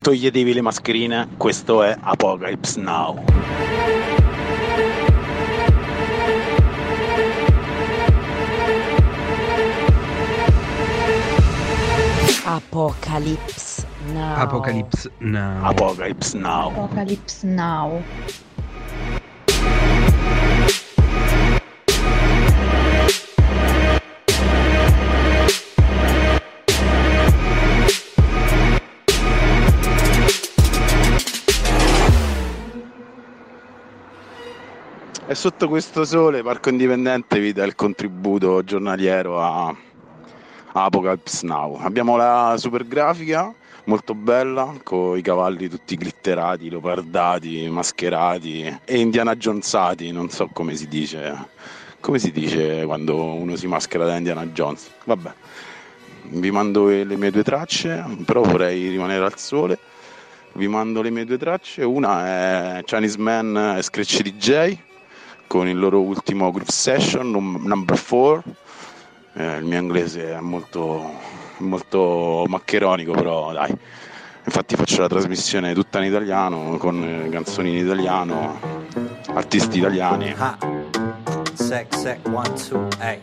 toglietevi le mascherine, questo è Apocalypse Now. Apocalypse Now. Apocalypse Now. Apocalypse Now. Apocalypse Now. E sotto questo sole Parco Indipendente vi dà il contributo giornaliero a Apocalypse Now. Abbiamo la super grafica molto bella con i cavalli tutti glitterati, leopardati, mascherati e Indiana Jonesati, non so come si dice quando uno si maschera da Indiana Jones. Vabbè, vi mando le mie due tracce, però vorrei rimanere al sole. Vi mando le mie due tracce, una è Chinese Man e Scratch DJ con il loro ultimo Groove Session number 4. Il mio inglese è molto maccheronico, però dai, infatti faccio la trasmissione tutta in italiano, con canzoni in italiano, artisti italiani. Sec 1 2 hey.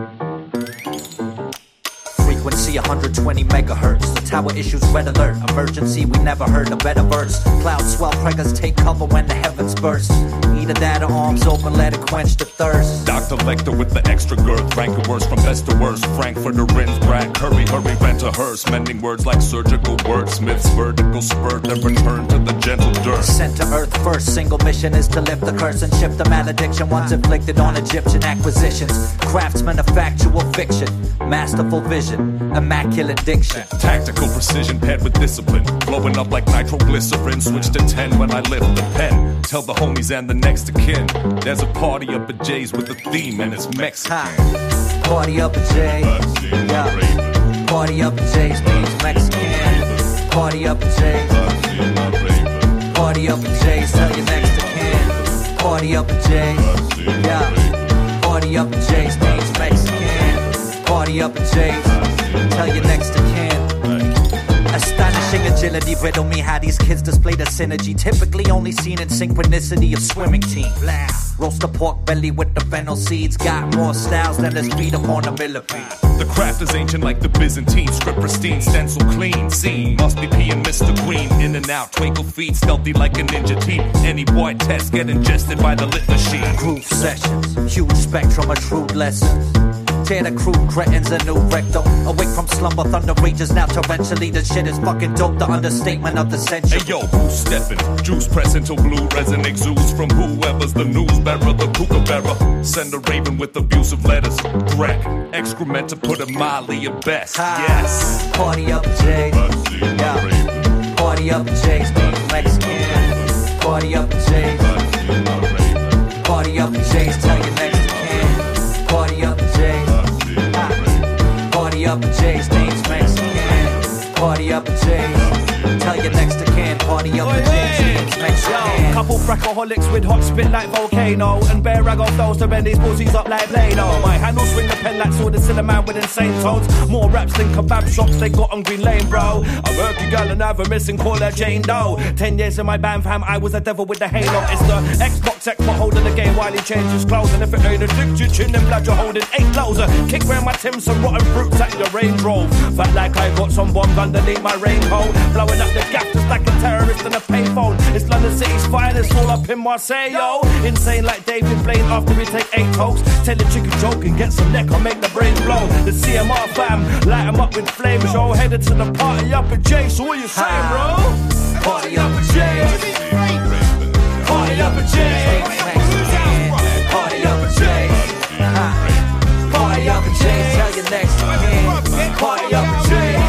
Frequency 120 megahertz. The tower issues red alert. Emergency, we never heard a better verse. Clouds swell, preggers take cover when the heavens burst. Either that or arms open, let it quench the thirst. Dr. Lecter with the extra girth. Rank it worse from best to worst. Frankfurter Rins, Brad, hurry, rent a hearse. Mending words like surgical wordsmiths. Vertical spurt, then return to the gentle dirt. Sent to earth first. Single mission is to lift the curse and shift the malediction once inflicted on Egyptian acquisitions. Craftsman of factual fiction. Masterful vision. Immaculate diction. Tactical precision paired with discipline. Blowing up like nitroglycerin. Switch to 10 when I lift the pen. Tell the homies and the next of kin. There's a party up at Jay's with a theme and it's Mexican. Party up at Jay's. Yeah. Party up at Jay's means Mexican. Party up at Jay's. Party up at Jay's. Tell your next of kin. Party up at Jay's. Yeah. Party up at Jay's means Mexican. Party up at Jay's. Tell your next of kin. Astonishing agility, riddle me how these kids display the synergy. Typically only seen in synchronicity of swimming team. Roast the pork belly with the fennel seeds. Got more styles than the speed upon a millipede. The craft is ancient like the Byzantine. Script pristine, stencil clean. Scene must be peeing Mr. Queen. In and out, twinkle feet, stealthy like a ninja team. Any boy test get ingested by the lit machine. Groove sessions, huge spectrum of shrewd lessons. Tear the crude cretins a new rectum. Awake from slumber, thunder rages now torrentially. The shit is fucking dope, the understatement of the century. Hey yo, who's stepping? Juice pressing till blue resin exudes from whoever's the news bearer, the kookaburra. Send a raven with abusive letters. Threat, excrement to put it mildly at best. Yes. Party up Jay's. Yeah. Party up Jay's means Mexican. Party up Jay's. Party up Jay's. Tell your next of kin. Party up Jay's. Party up Jay's means Mexican. Party up Jay's. Tell your next of kin. Party up Jay's means Mexican. Couple frackaholics with hot spit like volcano. And bare rag off those to bend these pussies up like Play-Doh. My handles swing the pen like Sword of Cinnamon with insane tones. More raps than kebab shops they got on Green Lane, bro. A murky gal and have a missing, call her Jane Doe. 10 years in my band fam, I was a devil with the halo. It's the Xbox expert holding the game while he changes clothes. And if it ain't a dick, you chin and blood, you're holding 8 lows. Kick round my Tim, some rotten fruits at your Range Rover. Felt like I got some bombs underneath my raincoat. Blowing up the gap just like a terrorist in a payphone. It's London City's finest, all up in Marseille, yo. Insane like David Blaine after we take 8 tokes. Tell the chicken joke and get some neck, I'll make the brains blow. The CMR fam, light 'em up with flames, yo. Headed to the party up at Jay, so what you saying, bro? Party up at Jay. Party up at Jay. Party up at Jay. Party up at Jay, tell your next man. Party up at Jay.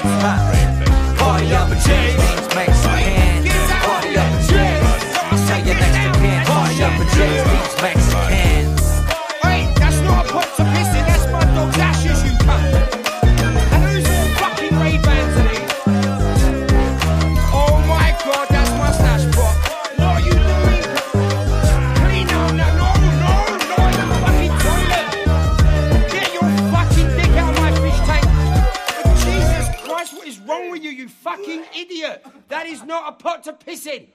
Party up at Jay. Mexican. Party up at Jay. Tell your next man. Party up at Jay. Mexican. Hey, that's not a pot to piss in. That's my dog's ashes, you cunt. And who's all fucking Ray-Bans in it? Oh my God. That is not a pot to piss in.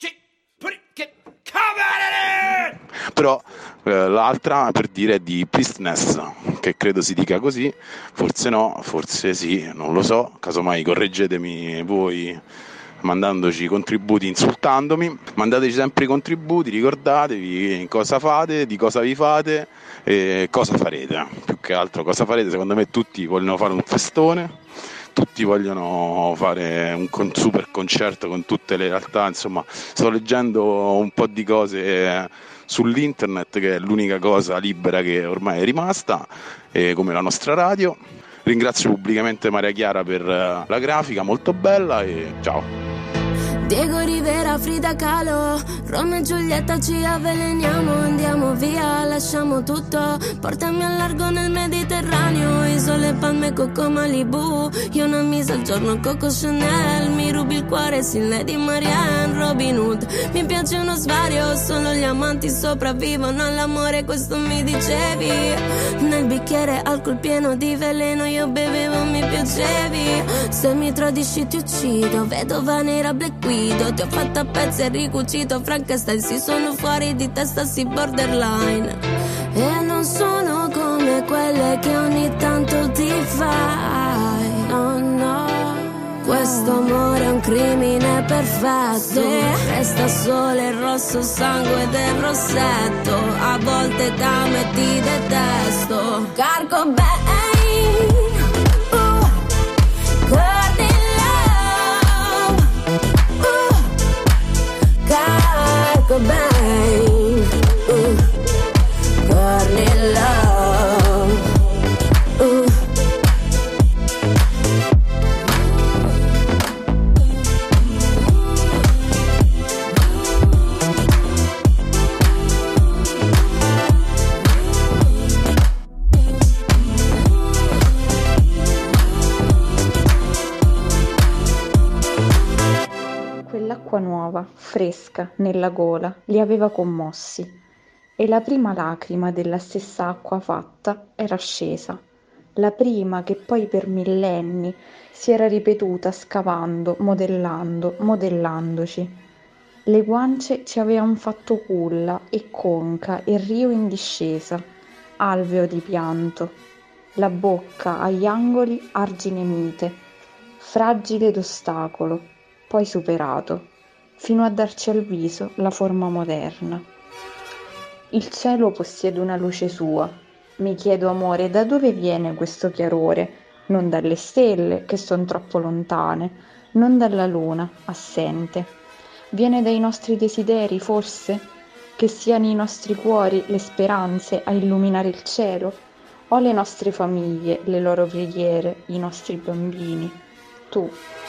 Come out of there! Però l'altra per dire è di Pistness, che credo si dica così, forse no, forse sì, non lo so, casomai correggetemi voi mandandoci contributi, insultandomi. Mandateci sempre i contributi, ricordatevi cosa fate, di cosa vi fate e cosa farete. Più che altro cosa farete, secondo me tutti vogliono fare un festone, tutti vogliono fare un super concerto con tutte le realtà. Insomma, sto leggendo un po' di cose sull'internet, che è l'unica cosa libera che ormai è rimasta, come la nostra radio. Ringrazio pubblicamente Maria Chiara per la grafica molto bella e ciao. Diego Rivera, Frida Kahlo, Romeo e Giulietta, ci avveleniamo, andiamo via, lasciamo tutto, portami al largo nel Mediterraneo, isole, palme, Coco, Malibu, io non mi sa il giorno Coco Chanel, mi rubi il cuore, sì, Lady Marianne, Robin Hood, mi piace uno svario, solo gli amanti sopravvivono all'amore, questo mi dicevi, nel bicchiere alcol pieno di veleno, io bevevo, mi piacevi, se mi tradisci ti uccido, vedova nera, Black Widow, ti ho fatto a pezzi e ricucito Frankenstein, si sono fuori di testa, si borderline, e non sono come quelle che ogni tanto ti fai, oh no, questo amore è un crimine perfetto, resta solo il rosso sangue del rossetto, a volte t'amo e ti detesto, Carco Bain, Carco Bain, Courtney Love, Quell'acqua nuova, fresca, nella gola, li aveva commossi, e la prima lacrima della stessa acqua fatta era scesa, la prima che poi per millenni si era ripetuta scavando, modellando, modellandoci. Le guance ci avevan fatto culla e conca e rio in discesa, alveo di pianto, la bocca agli angoli argine mite, fragile d'ostacolo, poi superato, fino a darci al viso la forma moderna. Il cielo possiede una luce sua. Mi chiedo, amore, da dove viene questo chiarore? Non dalle stelle, che son troppo lontane, non dalla luna, assente. Viene dai nostri desideri, forse? Che siano i nostri cuori, le speranze a illuminare il cielo? O le nostre famiglie, le loro preghiere, i nostri bambini? Tu.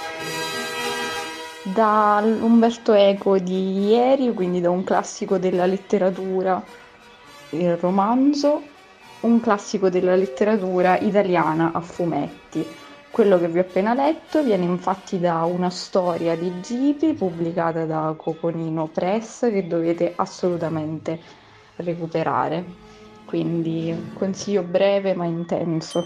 Da Umberto Eco di ieri, quindi da un classico della letteratura, il romanzo, un classico della letteratura italiana a fumetti. Quello che vi ho appena letto viene infatti da una storia di Gibi pubblicata da Coconino Press, che dovete assolutamente recuperare. Quindi consiglio breve ma intenso.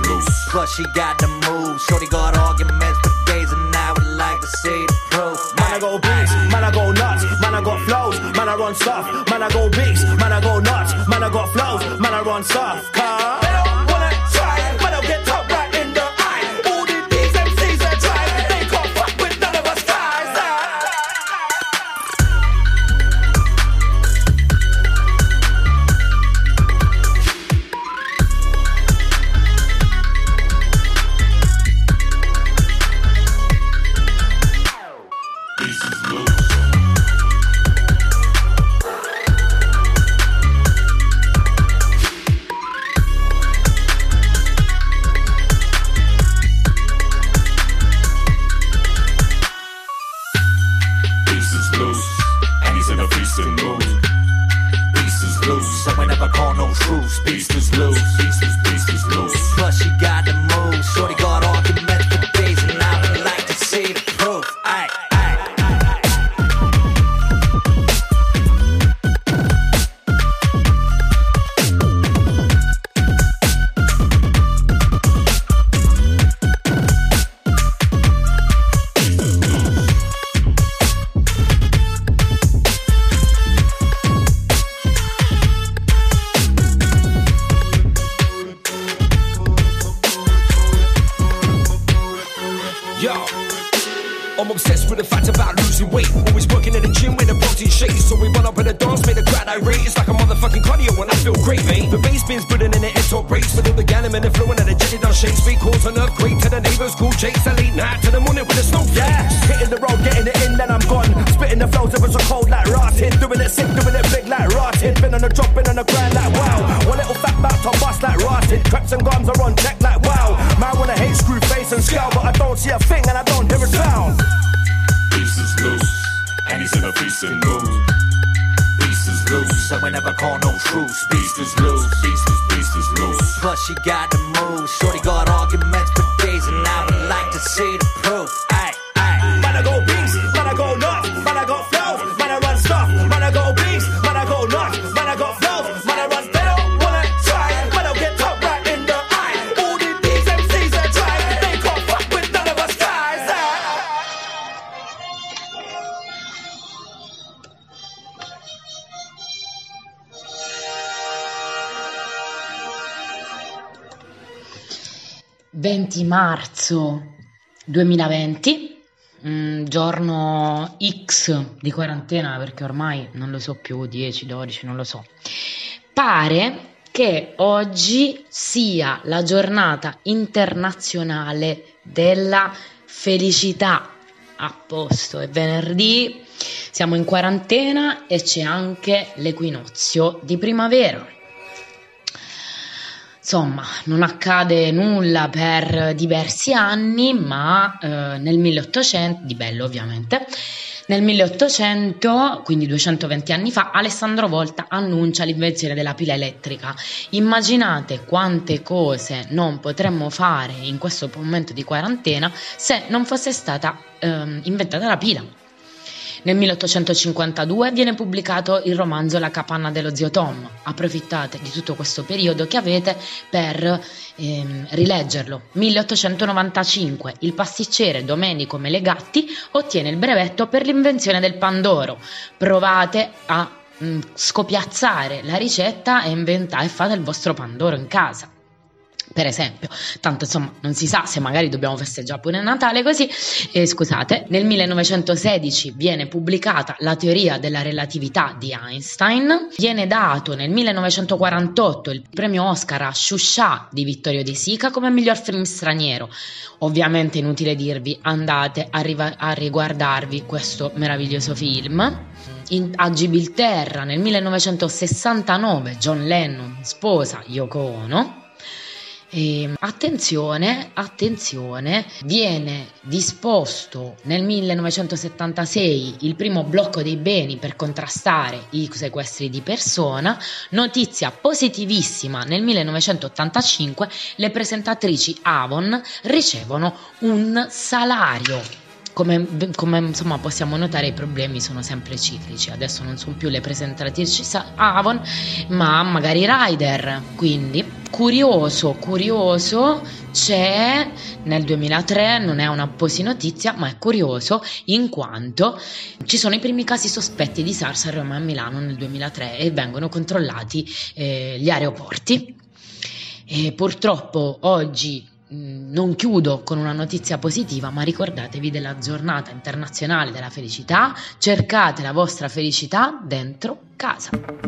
Plus she got the moves, shorty got arguments for days and I would like to see the proof. go beast, man I go nuts, man I got flows, man I run stuff, man I go beast, man I go nuts, man I got flows, man I run stuff. They don't wanna try, man I'll get top right in the eye. All these MCs that try, they can't fuck with none of us guys. I'm obsessed with the fact about losing weight. Always working in the gym with a protein shake. So we run up in the dance, make the crowd irate. It's like a motherfucking cardio when I feel great, mate. The bass bins building in the head-top race. With all the ganem and the flowing and the jelly done shakes. We cause an earthquake to the neighbours, cool jakes. A late night to the morning with a snowflake. Yeah, hitting the road, getting it in, then I'm gone. Spitting the flows, it was so cold like rotting. Doing it sick, doing it big like rotting. Been on the drop, been on the grind like wow. One little fat bout to bust like rotting. Traps and guns are on deck like wow. Man wanna hate, screw face and scowl, but I don't see a thing and I don't hear a sound. Beast is loose, and he's in a feasting mood. Beast is loose, so we never call no truce. Beast is loose, beast is loose. Plus she got the moves, shorty got arguments for days, and I would like to see the proof. Aye, aye. Man I go beast, man I go nuts, man I got flows, man I run stuff, man I go beast, man I go nuts, man I got flows, man I run. They don't wanna try, man I'll get top right in the eye. All these MCs that try, they can't fuck with none of us guys. «20 marzo 2020, giorno X di quarantena, perché ormai non lo so più, 10, 12, non lo so. Pare che oggi sia la giornata internazionale della felicità. A posto, è venerdì, siamo in quarantena e c'è anche l'equinozio di primavera. Insomma, non accade nulla per diversi anni, ma nel 1800, di bello ovviamente, nel 1800, quindi 220 anni fa, Alessandro Volta annuncia l'invenzione della pila elettrica. Immaginate quante cose non potremmo fare in questo momento di quarantena se non fosse stata inventata la pila. Nel 1852 viene pubblicato il romanzo La capanna dello zio Tom. Approfittate di tutto questo periodo che avete per rileggerlo. 1895 il pasticcere Domenico Melegatti ottiene il brevetto per l'invenzione del pandoro. Provate a scopiazzare la ricetta e fate il vostro pandoro in casa, per esempio. Tanto insomma non si sa se magari dobbiamo festeggiare pure Natale così. Scusate, nel 1916 viene pubblicata la teoria della relatività di Einstein. Viene dato nel 1948 il premio Oscar a Shusha di Vittorio De Sica come miglior film straniero. Ovviamente inutile dirvi, andate a riguardarvi questo meraviglioso film. A Gibilterra nel 1969 John Lennon sposa Yoko Ono. E attenzione, viene disposto nel 1976 il primo blocco dei beni per contrastare i sequestri di persona. Notizia positivissima, nel 1985 le presentatrici Avon ricevono un salario. Come insomma possiamo notare, i problemi sono sempre ciclici. Adesso non sono più le presentatrici Avon, ma magari Ryder, quindi curioso, c'è nel 2003, non è una posi notizia, ma è curioso in quanto ci sono i primi casi sospetti di SARS a Roma e a Milano nel 2003 e vengono controllati gli aeroporti. E purtroppo oggi non chiudo con una notizia positiva, ma ricordatevi della giornata internazionale della felicità, cercate la vostra felicità dentro casa.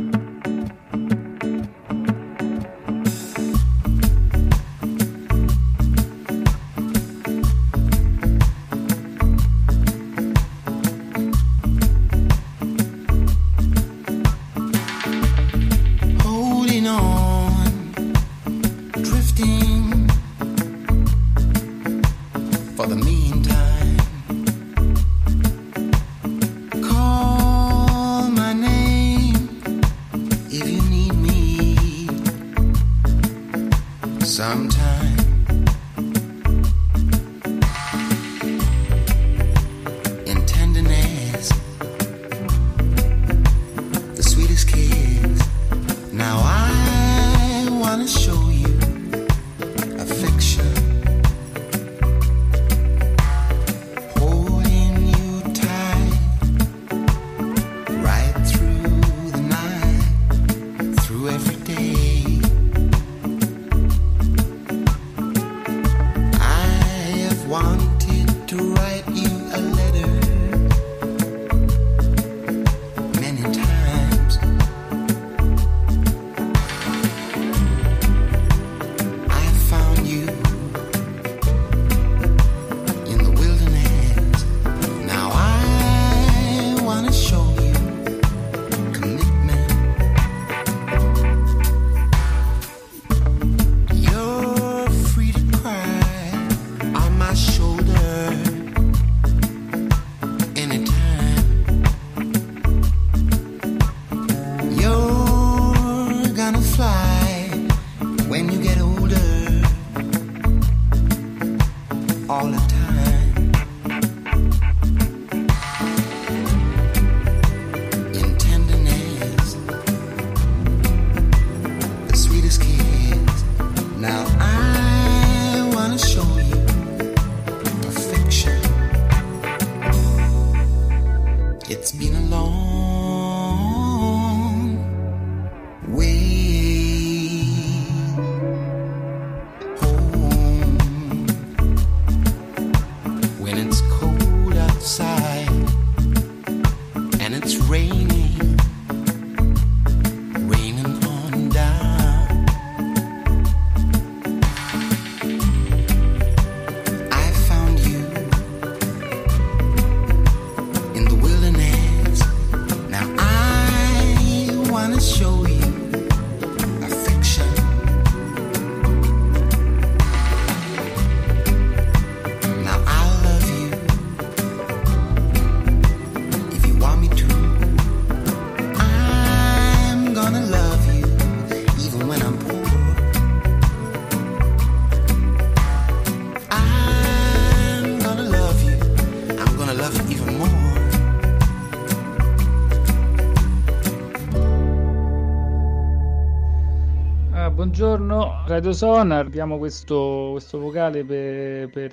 Buongiorno Radio Sonar, abbiamo questo vocale per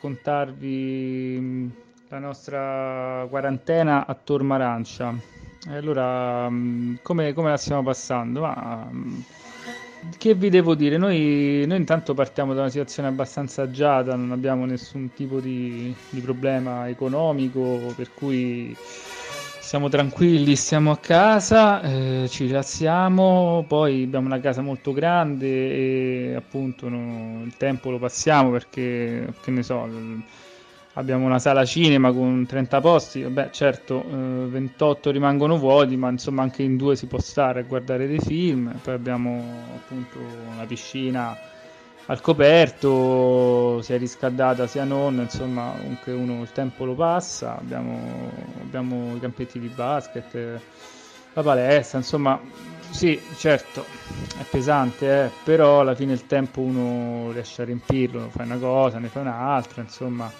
raccontarvi la nostra quarantena a Tormarancia. E allora, come la stiamo passando? Che vi devo dire? Noi intanto partiamo da una situazione abbastanza agiata, non abbiamo nessun tipo di problema economico, per cui siamo tranquilli, stiamo a casa, ci rilassiamo, poi abbiamo una casa molto grande e appunto il tempo lo passiamo perché, che ne so, abbiamo una sala cinema con 30 posti, vabbè certo 28 rimangono vuoti, ma insomma anche in 2 si può stare a guardare dei film, poi abbiamo appunto una piscina al coperto, sia riscaldata sia non, insomma comunque uno il tempo lo passa, abbiamo i campetti di basket, la palestra, insomma sì, certo è pesante, però alla fine il tempo uno riesce a riempirlo, fai una cosa, ne fai un'altra, insomma,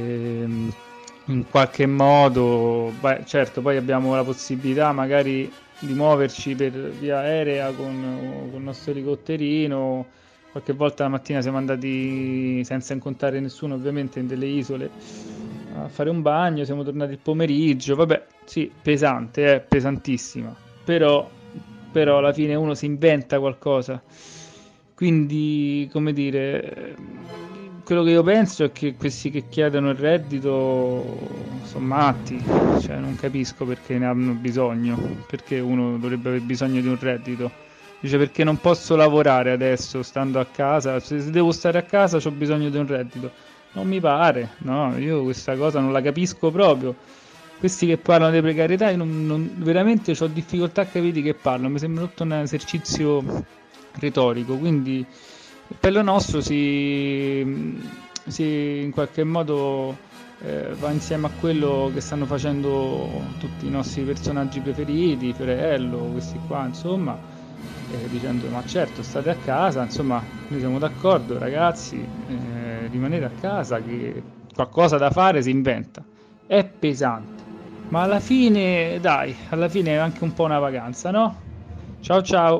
in qualche modo, certo poi abbiamo la possibilità magari di muoverci per via aerea con il nostro elicotterino. Qualche volta la mattina siamo andati, senza incontrare nessuno ovviamente, in delle isole a fare un bagno, siamo tornati il pomeriggio. Vabbè, sì, pesante, pesantissima, però alla fine uno si inventa qualcosa. Quindi, come dire, quello che io penso è che questi che chiedono il reddito sono matti, cioè non capisco perché ne hanno bisogno, perché uno dovrebbe aver bisogno di un reddito. Dice perché non posso lavorare adesso stando a casa, se devo stare a casa ho bisogno di un reddito. Non mi pare, no, io questa cosa non la capisco proprio. Questi che parlano di precarietà, io veramente ho difficoltà a capire di che parlano, mi sembra tutto un esercizio retorico, quindi il Appello Nostro si in qualche modo va insieme a quello che stanno facendo tutti i nostri personaggi preferiti, Fiorello, questi qua, insomma, dicendo ma certo state a casa, insomma noi siamo d'accordo ragazzi, rimanete a casa, che qualcosa da fare si inventa. È pesante, ma alla fine dai, alla fine è anche un po' una vacanza, no? Ciao ciao.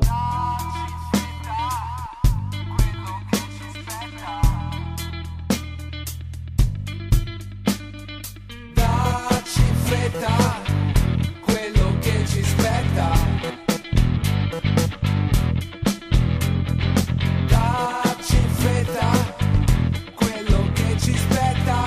Dacci in fretta quello che ci spetta. Dacci in fretta quello che ci spetta.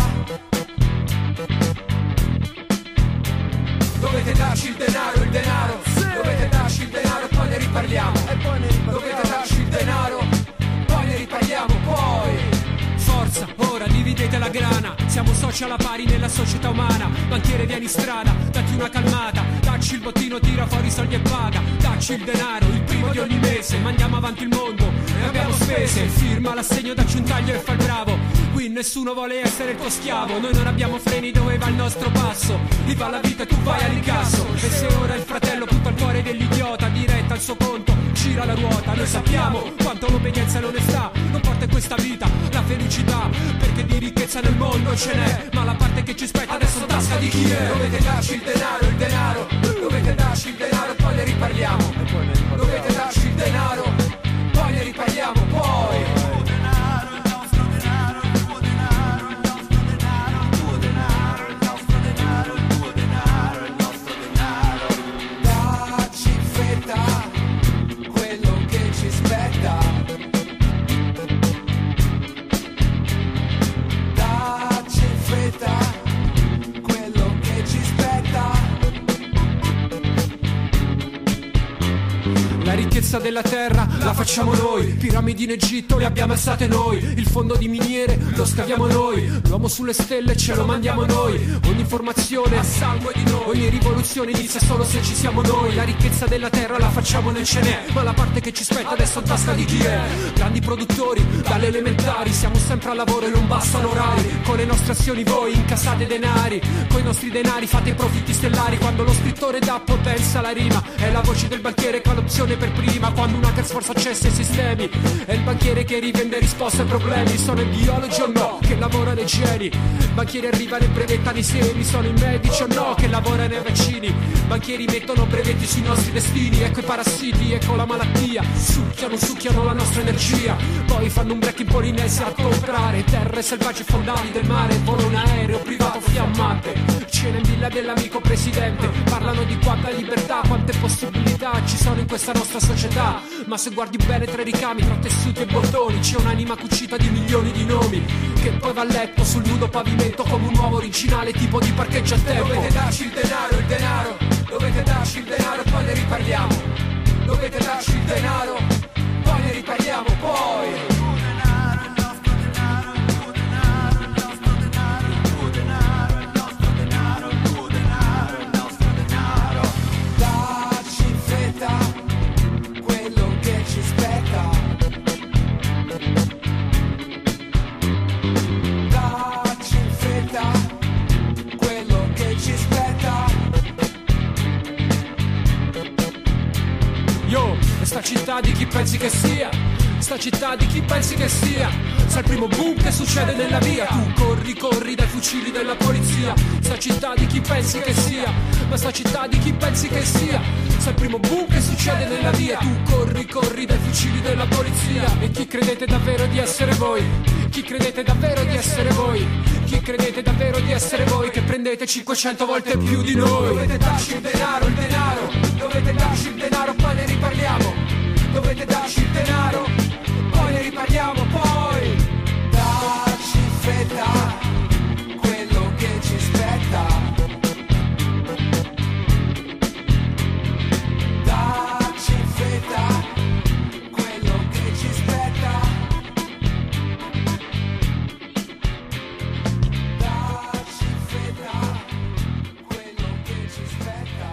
Dovete darci il denaro, sì. Dovete darci il denaro e poi ne riparliamo. Dovete darci il denaro, poi ne riparliamo, poi. Forza, ora dividete la grana. Siamo soci alla pari nella società umana. Banchiere vieni in strada, datti una calmata. Dacci il bottino, tira fuori i soldi e paga. Dacci il denaro, il primo di ogni mese. Mandiamo avanti il mondo e abbiamo spese. Firma l'assegno, dacci un taglio e fa il bravo. Qui nessuno vuole essere il tuo schiavo. Noi non abbiamo freni, dove va il nostro passo? Lì va la vita e tu vai all'incasso. E se ora il fratello punta al cuore dell'idiota, diretta al suo conto, gira la ruota. Noi sappiamo quanto l'obbedienza e l'onestà non porta in questa vita la felicità, perché di ricchezza nel mondo ce n'è, ma la parte che ci spetta adesso tasca di chi è. Dovete darci il denaro, dovete darci il denaro e poi ne riparliamo. Dovete darci il denaro, poi ne riparliamo, poi. La ricchezza della terra la facciamo noi, piramidi in Egitto le abbiamo alzate noi, il fondo di miniere lo scaviamo noi, l'uomo sulle stelle ce lo mandiamo noi, ogni informazione a sangue di noi, ogni rivoluzione inizia solo se ci siamo noi. La ricchezza della terra la facciamo noi, ce n'è, ma la parte che ci spetta adesso in tasca di chi è. Grandi produttori dalle elementari, siamo sempre al lavoro e non bastano orari, con le nostre azioni voi incassate denari, con i nostri denari fate i profitti stellari. Quando lo scrittore dà potenza alla rima, è la voce del banchiere che ha l'opzione per prima. Quando un hacker sforza accesso ai sistemi, è il banchiere che rivende risposte ai problemi. Sono i biologi o no che lavorano ai geni, banchieri arrivano e brevettano i semi. Sono i medici o no che lavorano ai vaccini, banchieri mettono brevetti sui nostri destini. Ecco i parassiti, ecco la malattia, succhiano la nostra energia, poi fanno un break in Polinesia a comprare terre selvagge fondali del mare. Vola un aereo privato fiammante, cena in villa dell'amico presidente. Parlano di quanta libertà, quante possibilità ci sono in questa nostra società, ma se guardi bene tra i ricami, tra tessuti e bottoni, c'è un'anima cucita di milioni di nomi, che poi va a letto sul nudo pavimento come un uomo originale tipo di parcheggio a tempo. Dovete darci il denaro, dovete darci il denaro e poi ne riparliamo. Dovete darci il denaro, poi ne riparliamo, poi. Sta città di chi pensi che sia, sta città di chi pensi che sia, sa il primo boom che succede nella via, tu corri dai fucili della polizia. Sta città di chi pensi che sia, ma sta città di chi pensi che sia. Sei il primo boom che succede nella via. Tu corri dai fucili della polizia. E chi credete davvero di essere voi? Chi credete davvero di essere voi? Chi credete davvero di essere voi? Che prendete 500 volte più di noi. Dovete darci il denaro, dovete darci il denaro, poi ne riparliamo. Dovete darci il denaro, poi ne riparliamo, poi darci fetta quello che ci spetta. Darci fetta quello che ci spetta. Darci fetta quello che ci spetta.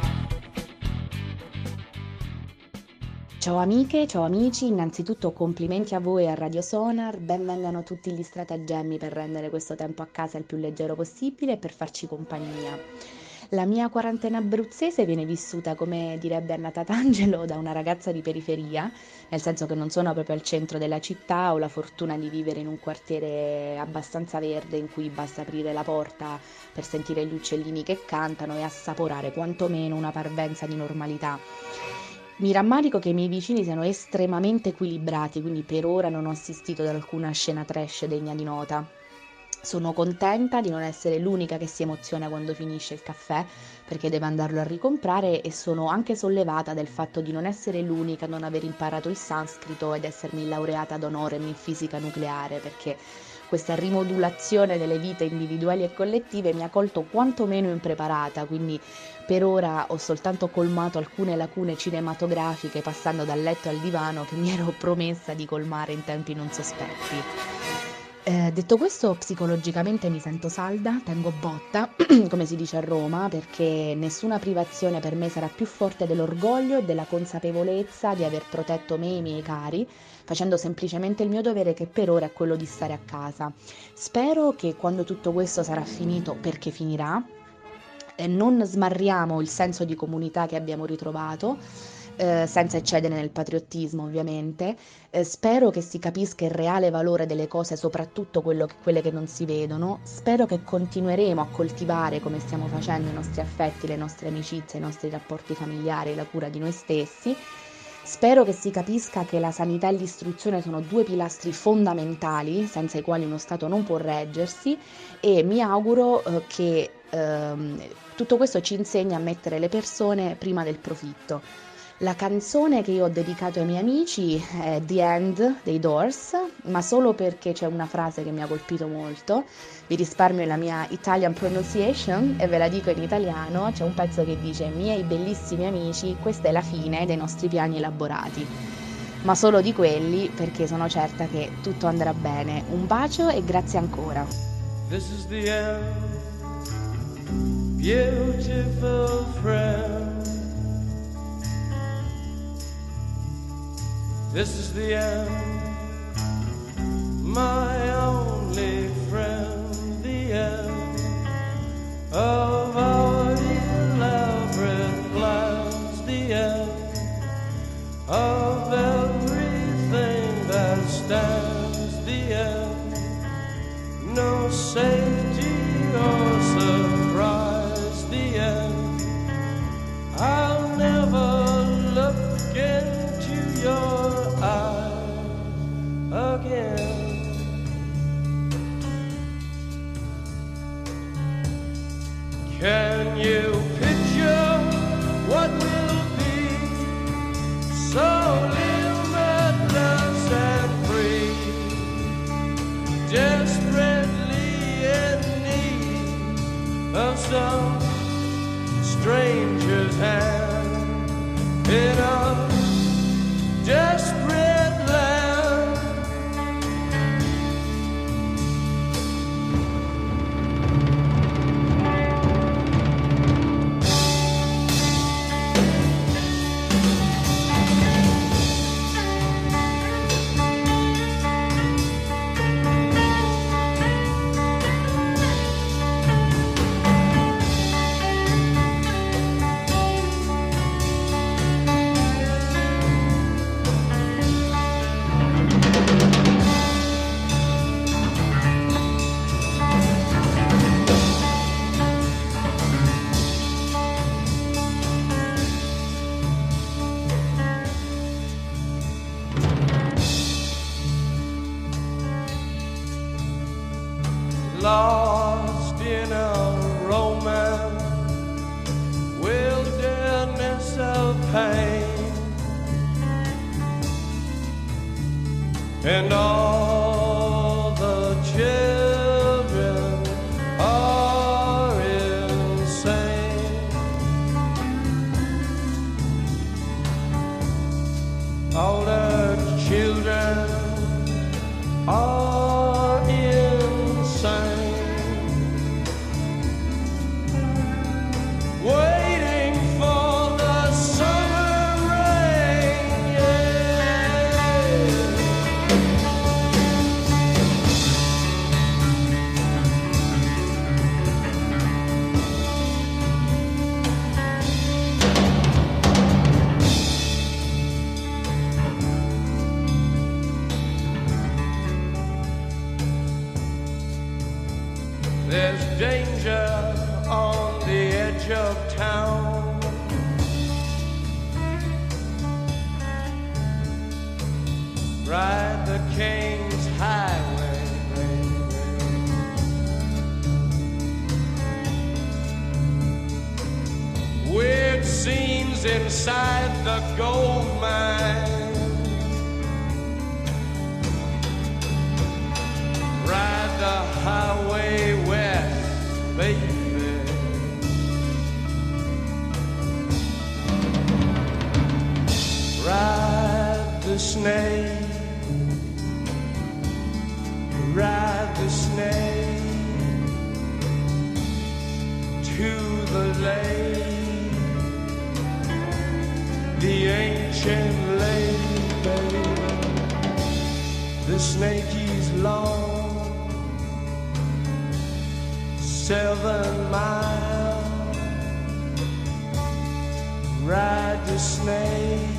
Ciao amiche, ciao amici, innanzitutto complimenti a voi e a Radio Sonar, benvengano tutti gli stratagemmi per rendere questo tempo a casa il più leggero possibile e per farci compagnia. La mia quarantena abruzzese viene vissuta, come direbbe Anna Tatangelo, da una ragazza di periferia, nel senso che non sono proprio al centro della città, ho la fortuna di vivere in un quartiere abbastanza verde in cui basta aprire la porta per sentire gli uccellini che cantano e assaporare quantomeno una parvenza di normalità. Mi rammarico che i miei vicini siano estremamente equilibrati, quindi per ora non ho assistito ad alcuna scena trash degna di nota. Sono contenta di non essere l'unica che si emoziona quando finisce il caffè, perché deve andarlo a ricomprare, e sono anche sollevata del fatto di non essere l'unica a non aver imparato il sanscrito ed essermi laureata ad honorem in fisica nucleare, perché questa rimodulazione delle vite individuali e collettive mi ha colto quantomeno impreparata, quindi per ora ho soltanto colmato alcune lacune cinematografiche passando dal letto al divano che mi ero promessa di colmare in tempi non sospetti. Detto questo, psicologicamente mi sento salda, tengo botta, come si dice a Roma, perché nessuna privazione per me sarà più forte dell'orgoglio e della consapevolezza di aver protetto me e i miei cari, facendo semplicemente il mio dovere, che per ora è quello di stare a casa. Spero che quando tutto questo sarà finito, perché finirà, non smarriamo il senso di comunità che abbiamo ritrovato, senza eccedere nel patriottismo ovviamente. Spero che si capisca il reale valore delle cose, soprattutto quelle che non si vedono. Spero che continueremo a coltivare, come stiamo facendo, i nostri affetti, le nostre amicizie, i nostri rapporti familiari, la cura di noi stessi. Spero che si capisca che la sanità e l'istruzione sono due pilastri fondamentali senza i quali uno Stato non può reggersi, e mi auguro che tutto questo ci insegni a mettere le persone prima del profitto. La canzone che io ho dedicato ai miei amici è The End dei Doors, ma solo perché c'è una frase che mi ha colpito molto. Vi risparmio la mia Italian pronunciation e ve la dico in italiano. C'è un pezzo che dice: miei bellissimi amici, questa è la fine dei nostri piani elaborati. Ma solo di quelli, perché sono certa che tutto andrà bene. Un bacio e grazie ancora. This is the end, beautiful friend. This is the end, my only friend, the end of our elaborate plans, the end of everything that stands, the end, no safety or surprise, the end, I'll never look into your eyes again. lost in a romance, wilderness of pain, and all the children are insane. All the children are insane, waiting for the summer rain. There's danger on the edge of town. Ride the King's Highway, baby. Weird scenes inside the gold mine. Ride the highway west, baby. Ride the snake, ride the snake to the lake, the ancient lake, baby. The snake is long, 7 miles. Ride the snake.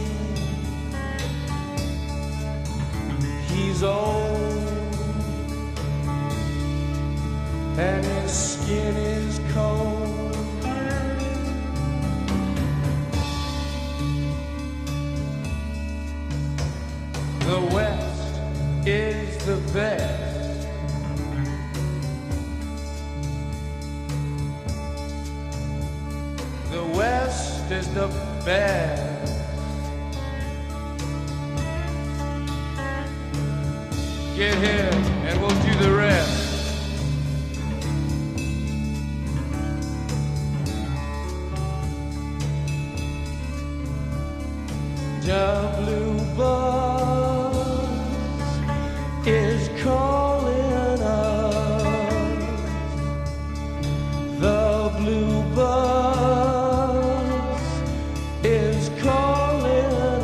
He's old and his skin is cold. The West is the best. The West is the best. Get here and we'll do the rest. The blue bus is calling us. The blue bus is calling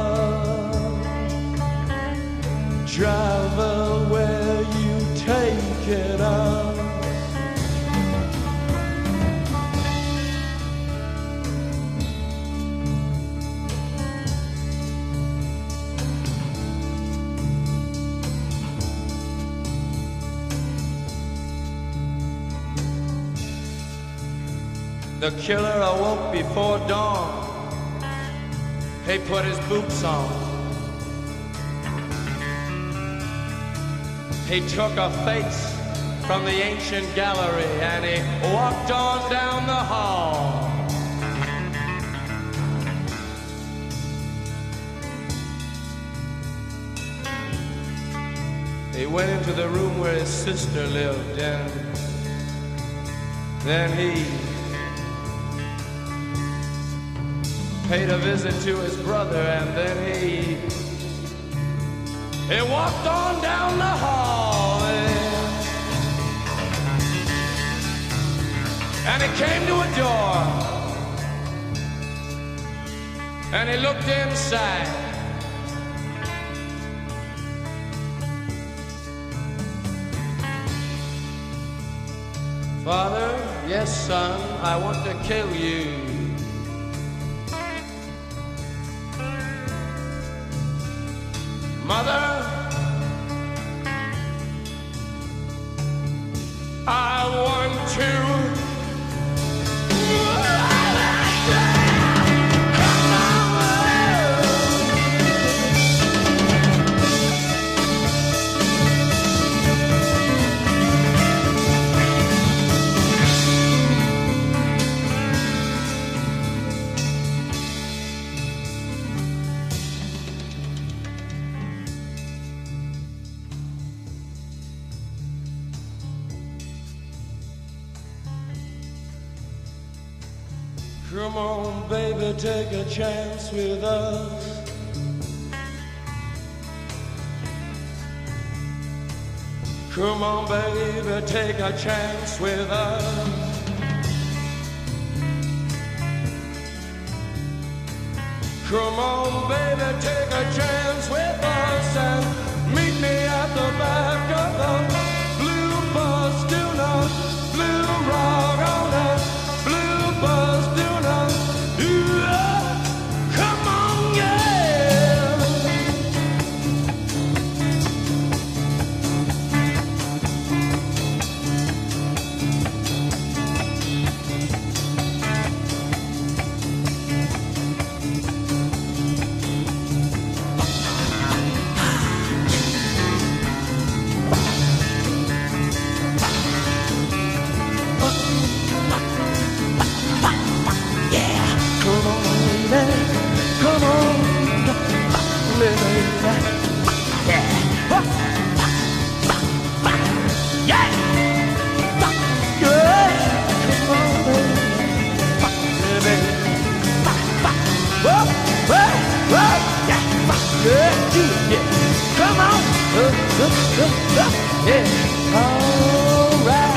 us. Driver, where you taking us? The killer awoke before dawn. He put his boots on. He took a face from the ancient gallery and he walked on down the hall. He went into the room where his sister lived, and then he paid a visit to his brother, and then he walked on down the hall, and he came to a door, and he looked inside. Father, yes, son, I want to kill you. Mother, I want to. Come on, baby, take a chance with us. Come on, baby, take a chance with us. Come on, baby, take a chance with us and meet me at the back of the blue bus. Do not blue rock on that blue bus. Do not, come on, yeah. Come on, baby. Yeah. Yeah. Good. Come on, baby. Whoa, whoa, whoa. Yeah. Good. Yeah. Come on. Yeah. All right.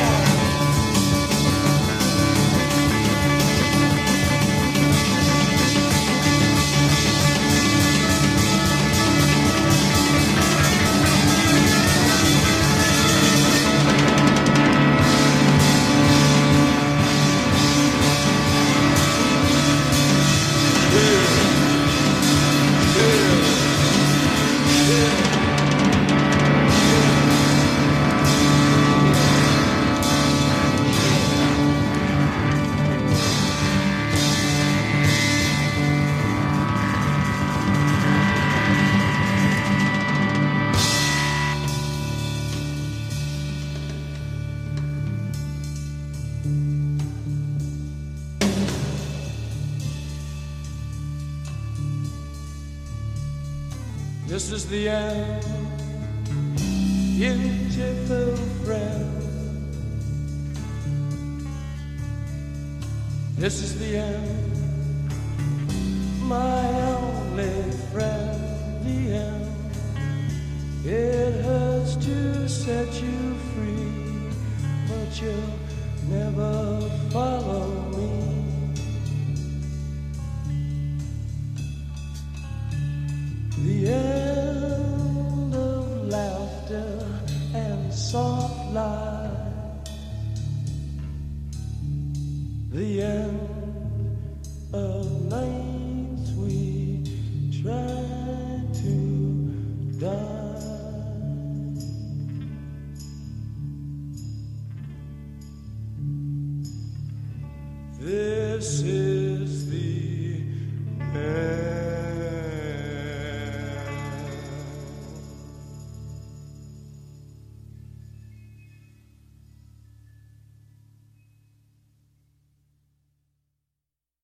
This is the end, beautiful friend. This is the end, my only friend. The end. It hurts to set you free, but you'll never follow me. The end of laughter and soft light. The end of nights we try to die. This is